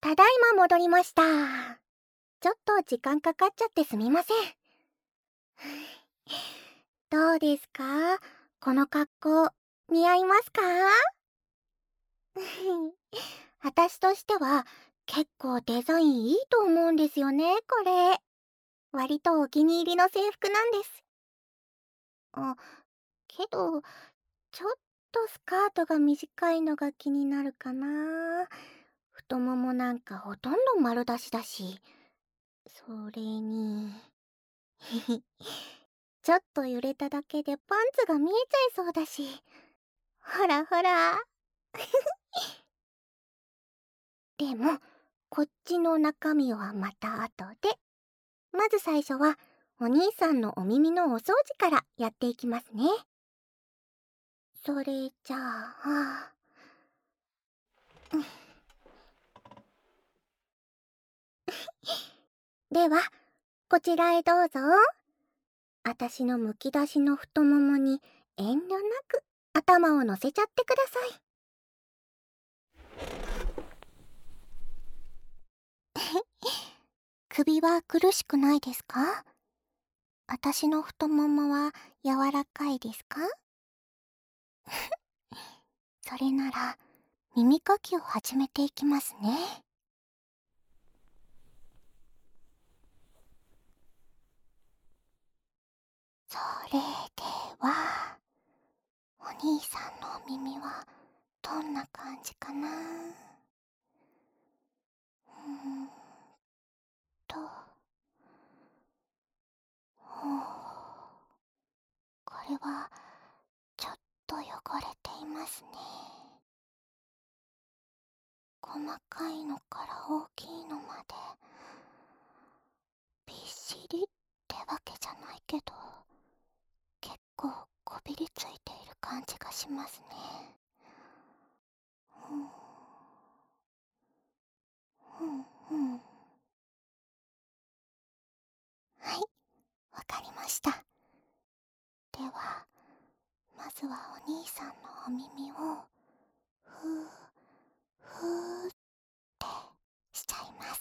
ただいま戻りました。ちょっと時間かかっちゃってすみません。どうですか？この格好、似合いますか？私としては結構デザインいいと思うんですよね、これ。割とお気に入りの制服なんです。あ、けど、ちょっとスカートが短いのが気になるかな。太ももなんかほとんど丸出しだし。それにちょっと揺れただけでパンツが見えちゃいそうだし。ほらほら。でも、こっちの中身はまた後で。まず最初は、お兄さんのお耳のお掃除からやっていきますね。それじゃあ、では、こちらへどうぞ。あたしのむき出しの太ももに遠慮なく頭を乗せちゃってください。首は苦しくないですか？あたしの太ももは柔らかいですか？それなら耳かきを始めていきますね。それでは、お兄さんのお耳はどんな感じかな？と、ほう、これはちょっと汚れていますね。細かいのから大きいのまでびっしりってわけじゃないけど、結構こびりついている感じがしますね。うん、うん、うん。はい、わかりました。では、まずはお兄さんのお耳をふーふーってしちゃいます。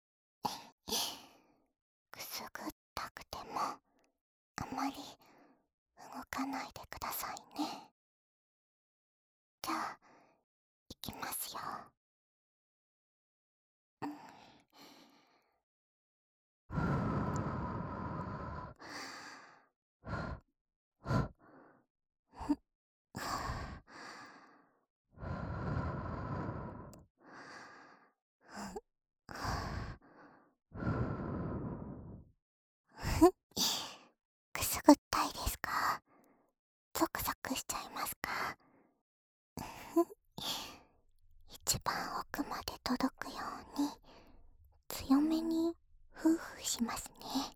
くすぐったくてもあまり動かないでくださいね。じゃあ、いきますよ。うん、くすぐったいですか？ゾクゾクしちゃいますか？一番奥まで届くように強めにフーフーしますね。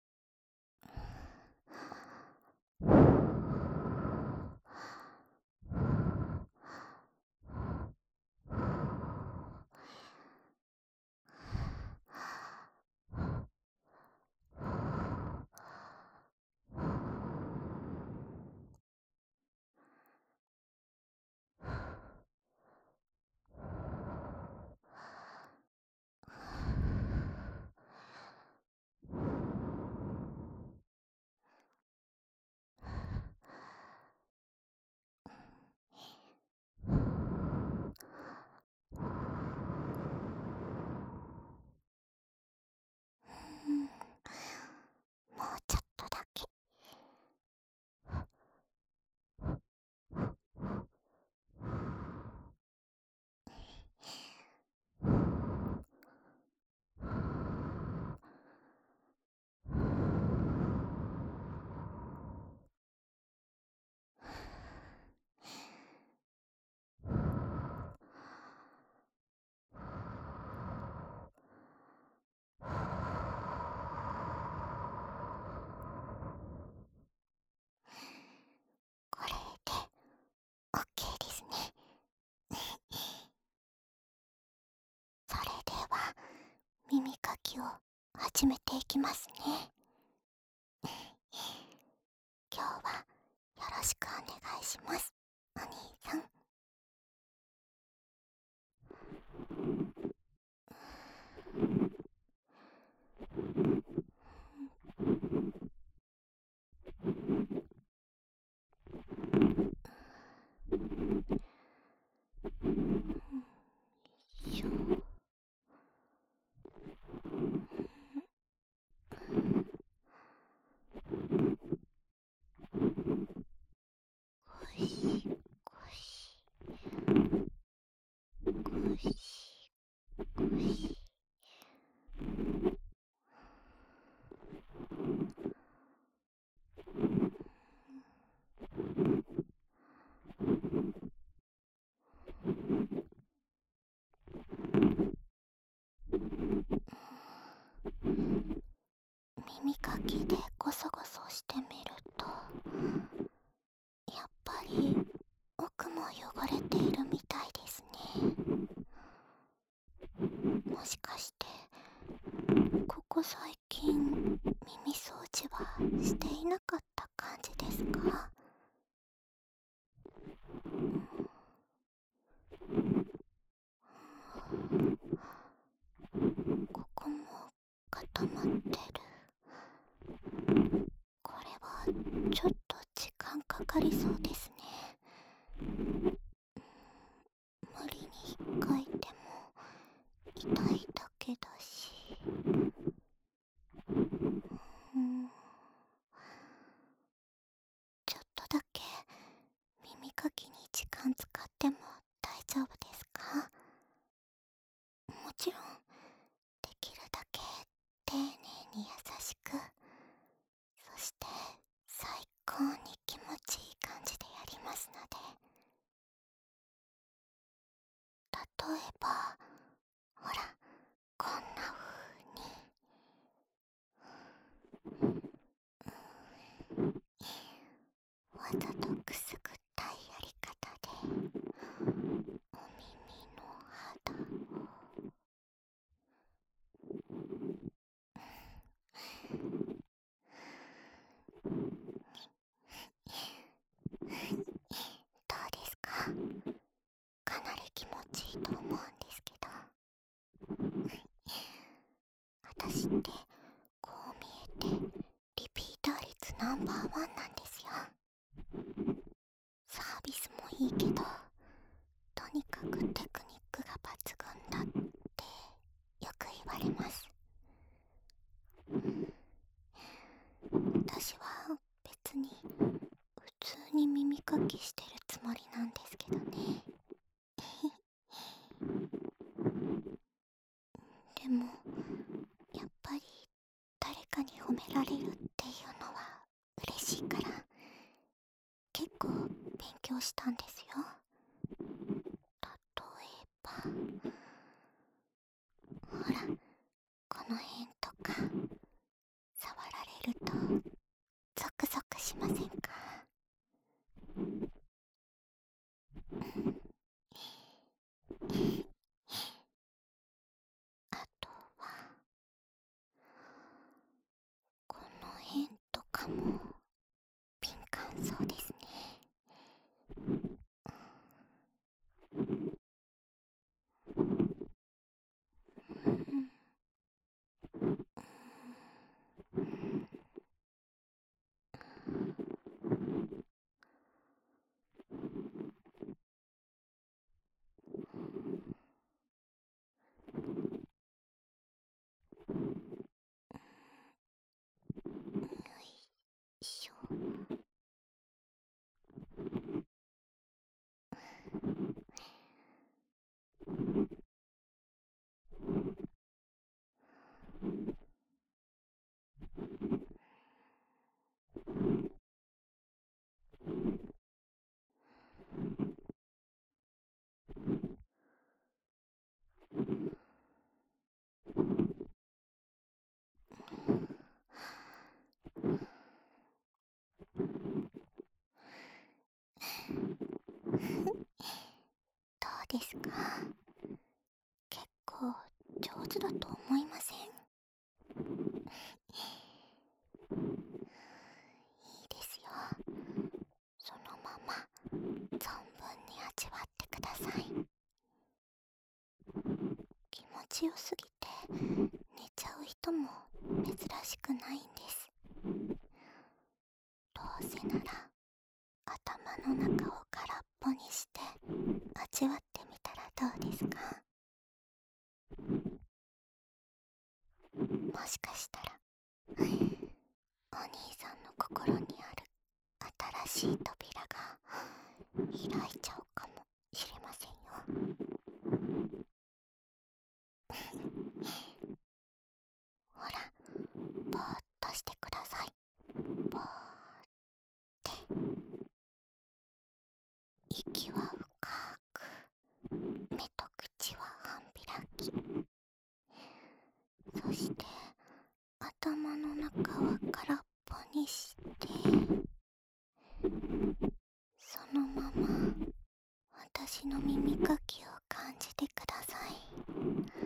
うん、もうちょっとだけ。これで OK ですね。それでは耳かきを始めていきますね。今日はよろしくお願いします、お兄さん。 しゴシ。耳かきでゴソゴソしてみると、やっぱり奥も汚れているみたいですね。もしかしてここ最近耳掃除はしていなかった感じですか？ここも固まってる。これはちょっと時間かかりそうですね。無理に引っかいても痛いだけだし。ちょっとだけ耳かきに時間使っても大丈夫ですか？もちろんできるだけ丁寧に優しく、そして最高に気持ちいい感じでやりますので。例えばほら、こんな風にわざとくすぐったいやり方でお耳の肌をどうですか？かなり気持ちいいと思うんですけど、私ってこう見えてリピーター率ナンバーワンなんですよ。サービスもいいけど、とにかくテクニックが抜群だってよく言われます。私は別に普通に耳かきしてるつもりなんですけどね。でもやっぱり誰かに褒められるっていうのは嬉しいから、結構勉強したんですよ。例えばほら、この辺とか触られるとゾクゾクしませんか？あとはこの辺とかも敏感そうですね。うんよいしょ。どうですか？結構上手だと思いません？いいですよ。そのまま存分に味わってください。気持ちよすぎて寝ちゃう人も珍しくないんです。どうせなら頭の中を空っぽにして味わってみたらどうですか？もしかしたらお兄さんの心にある新しい扉が開いちゃうかもしれませんよ。 頭の中は空っぽにして、そのまま私の耳かきを感じてください。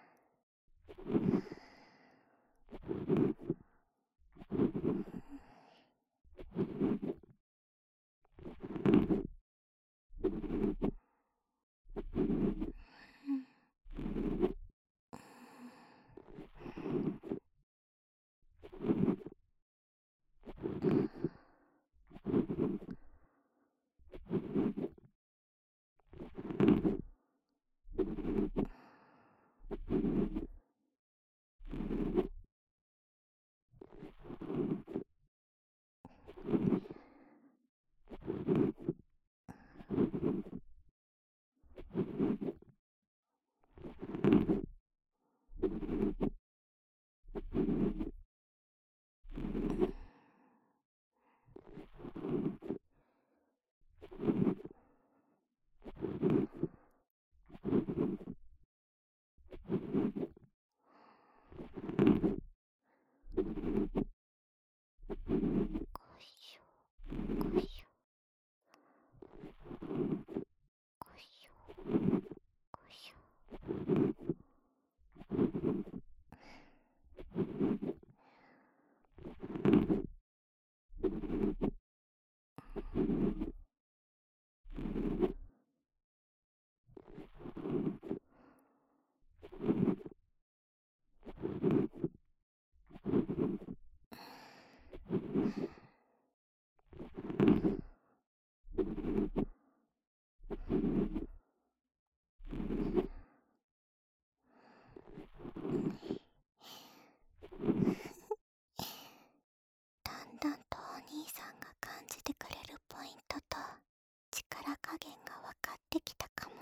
だんだんとお兄さんが感じてくれるポイントと力加減が分かってきたかも。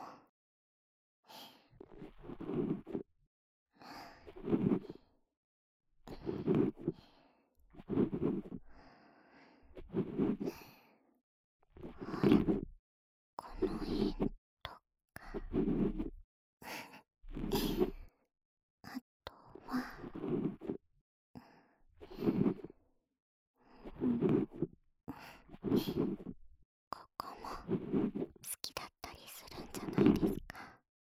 ほら、この辺とか、あとは、ここも好きだったりするんじゃないですか。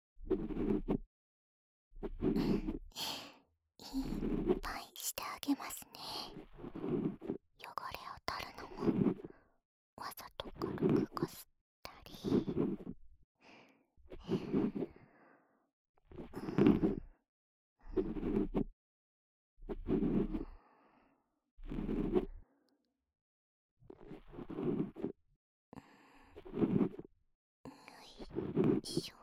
いっぱいしてあげますね。汚れを取るのもわざと軽くこすったり。よいしょ。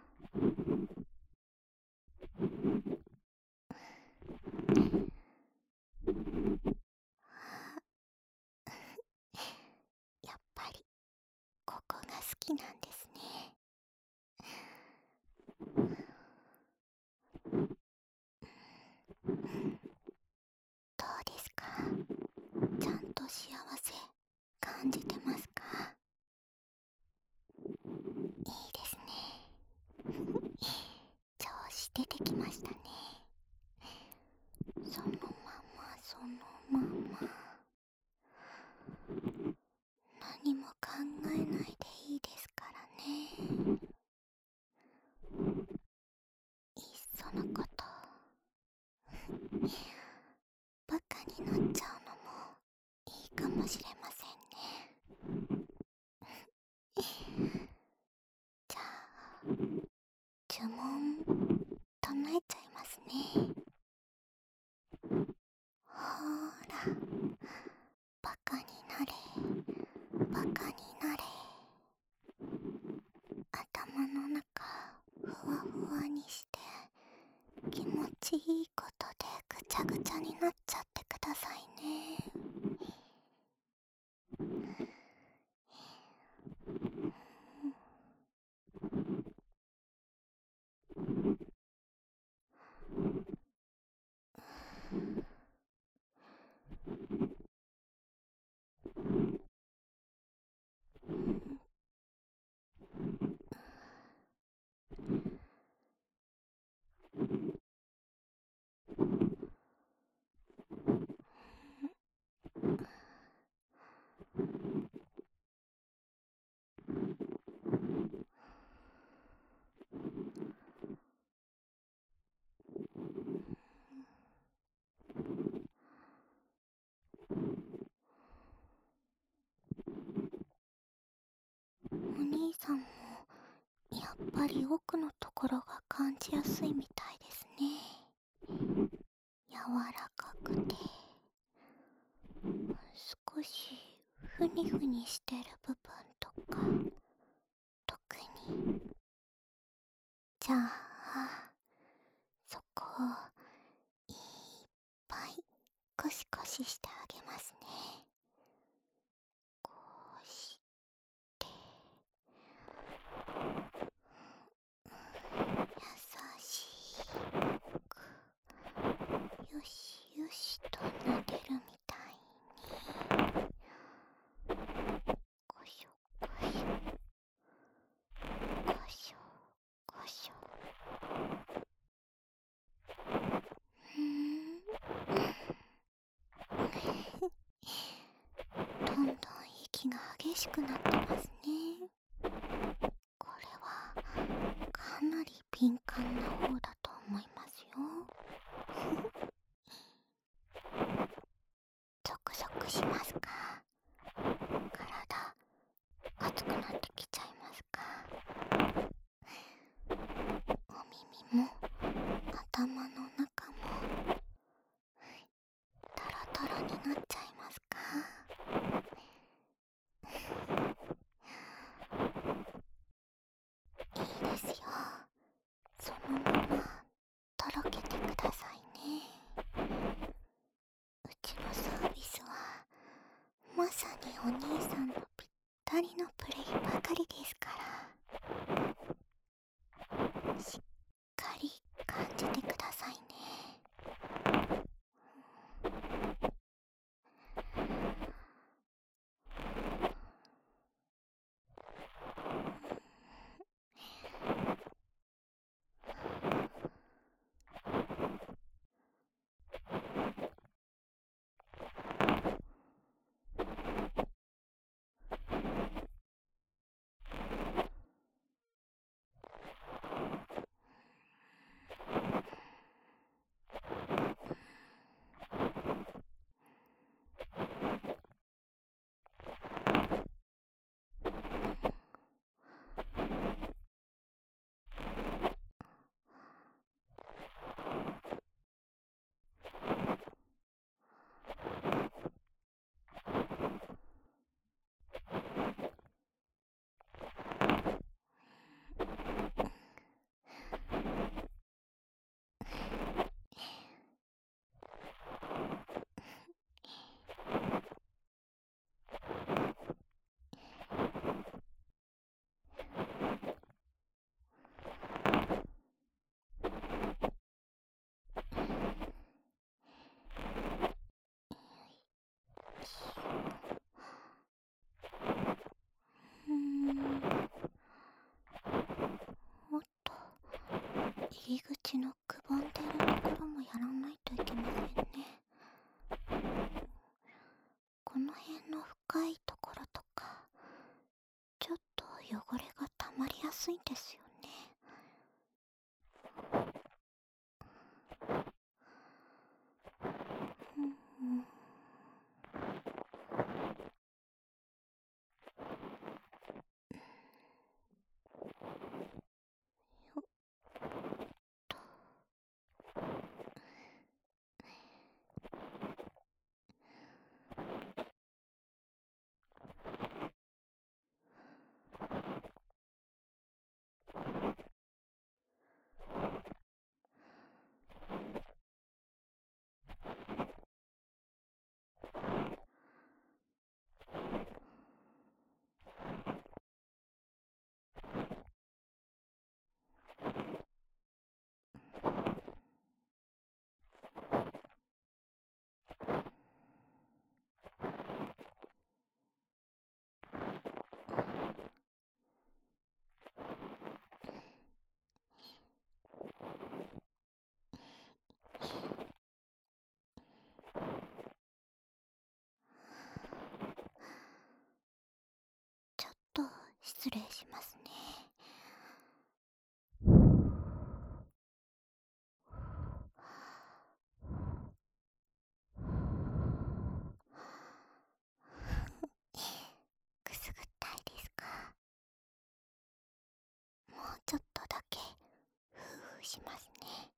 やっぱりここが好きなんですね。どうですか？ちゃんと幸せ感じてますか？いいですね。調子出てきましたね。そのままそのまま、何も考えないでいいですからね。いっそのこと、バカになっちゃうのもいいかもしれませんね。じゃあ、呪文唱えちゃいますね。ほーら、バカになれ、バカになれ。頭の中ふわふわにして気持ちいいことでぐちゃぐちゃになっちゃってくださいね。 ぱり奥のところが感じやすいみたいですね。柔らかくて少しふにふにしてる部分とか特に。じゃあそこをいっぱいゴシゴシしてあげますね。こうして優しくよしよしと撫でるみたいにゴショゴショゴショゴショ。どんどん息が激しくなってますね。これはかなり敏感な方だと思いますよ。ゾクゾクしますか？体熱くなってきちゃいますか？お耳も頭の中もタラタラになっちゃいますか？いいですよ。そのままとろけてくださいね。うちのサービスはまさにお兄さんのぴったりのプレイばかりですから、しっかり感じてくださいね。もっと入り口のくぼんでるところもやらないといけませんね。この辺の深いところとかちょっと汚れがたまりやすいんですよね。うんうん。よっと。ちょっと失礼しますね。くすぐったいですか？もうちょっとだけふうふうしますね。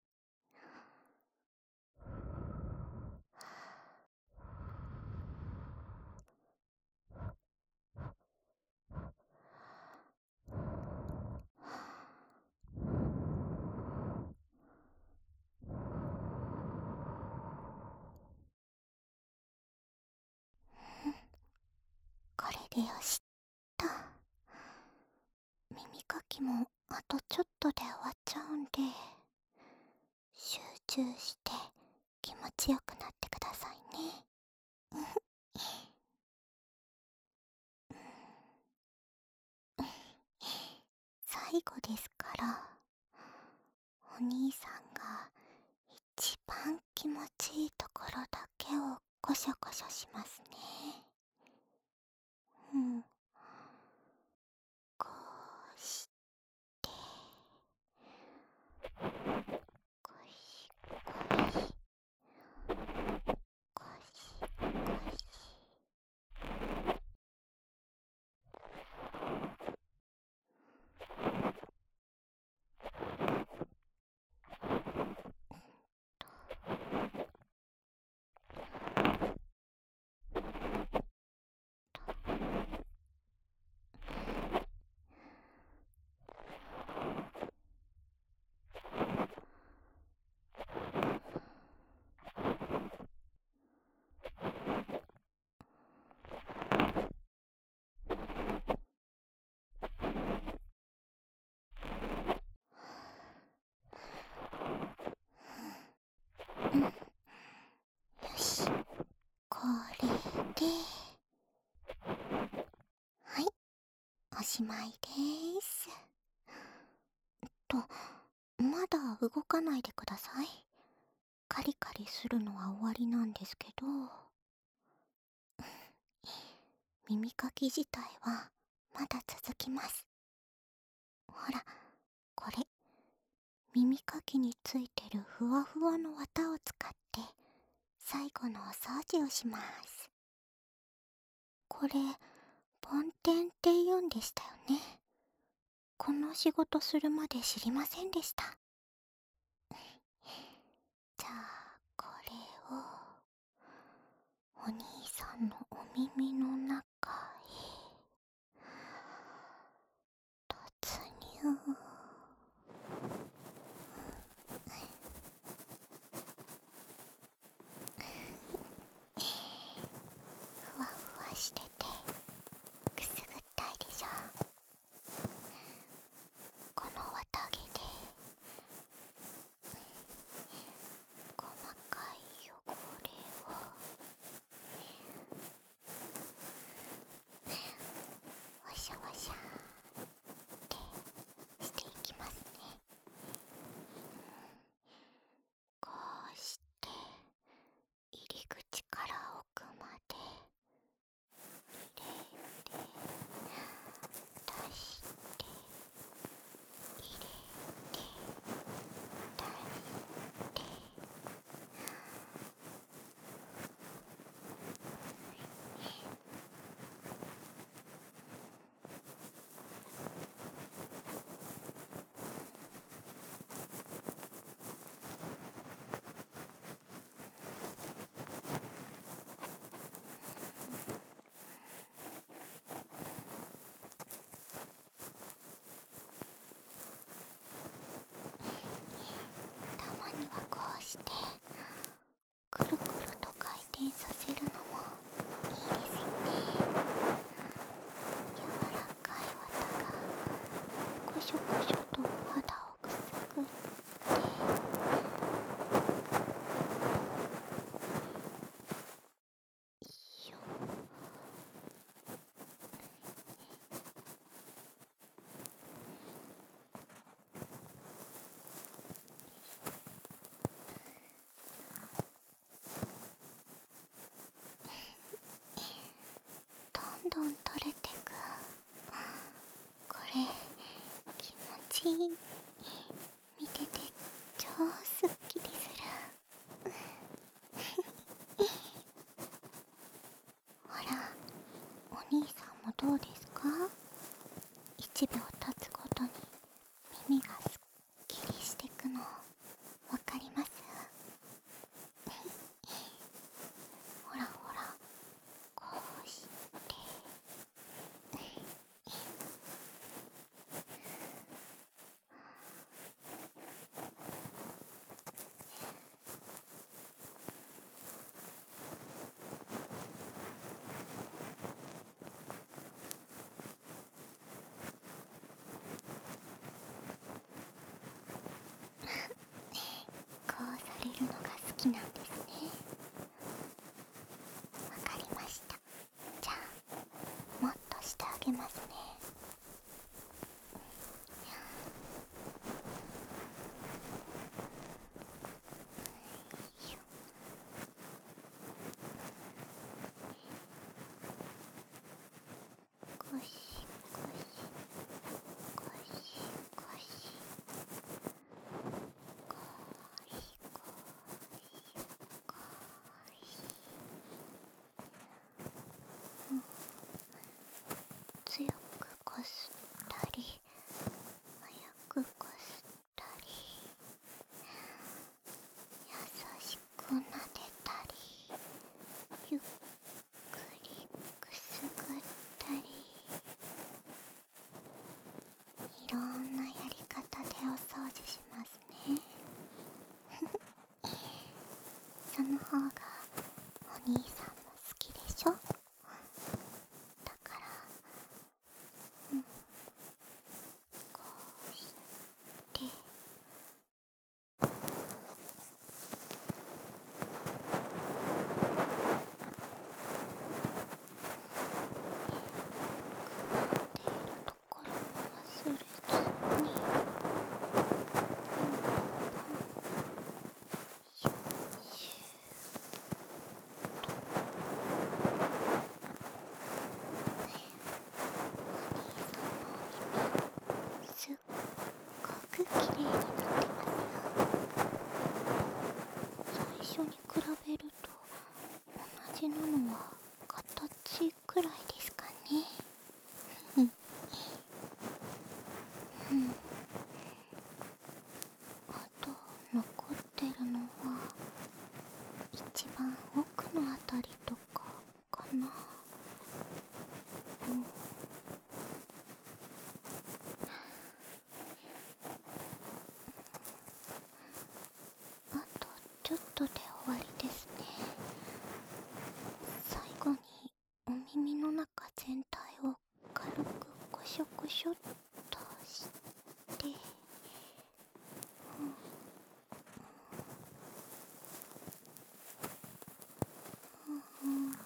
これでよしっと。耳かきもあとちょっとで終わっちゃうんで、集中して気持ちよくなってくださいね。最後ですから、お兄さんが一番気持ちいいところだけをコショコショしますね。うん。こうして、ゴシゴシ、ゴシゴシ。うん。よし。これで、はい、おしまいでーす。と、まだ動かないでください。カリカリするのは終わりなんですけど、耳かき自体はまだ続きます。ほら、これ、耳かきについてるふわふわの綿を使って最後のお掃除をします。これ、梵天って言うんでしたよね。この仕事するまで知りませんでした。じゃあ、これをお兄さんのお耳の中へ突入。ふわふわしててくすぐったいでしょ。この綿毛で細かい汚れをワシャワシャってしていきますね。こうして入り口から奥まで入れて出して入れて出してたまにはこうしてくるくると回転させるのもいいですよね。柔らかい綿がコショコショと肌をくすぐっていいよ。どんどん取れてく。これ気持ちいい。見てて超すっきりする。ほら、お兄さんもどうですか？1秒経つごとに耳がすっきりしてくのわかります？ほらほら、こうして。こうされるのが好きなんですね。わかりました。じゃあもっとしてあげますね。ゴシゴシゴシゴシゴシゴシ。強くこすったり早くこすったり優しくなでたりゆっくりくすぐったり、いろんなやり方でお掃除しますね。その方がお兄さんも好きでしょ。だからこうして出るところも忘れずにシュッシュすっごく綺麗になってますよ。最初に比べると同じなのは形くらいですかね。うんうん。あと残ってるのは一番奥のあたりとかかな。うん。あとちょっとで終わりですね。最後にお耳の中全体を軽くコショコショっとして、うん、よ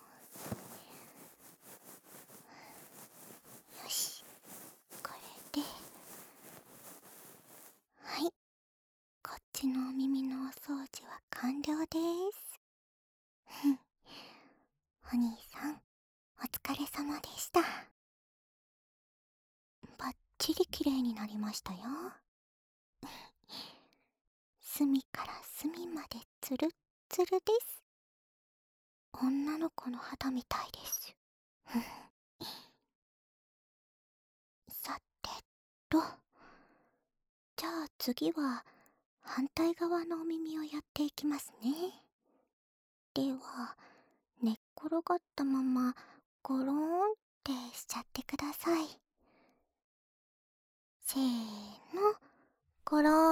し、これではい、こっちのお耳のお掃除は完了です。お兄さん、お疲れ様でした。バッチリ綺麗になりましたよ。隅から隅までツルッツルです。女の子の肌みたいです。さてと、じゃあ次は反対側のお耳をやっていきますね。では、寝っ転がったままゴローンってしちゃってください。せーの、ゴロー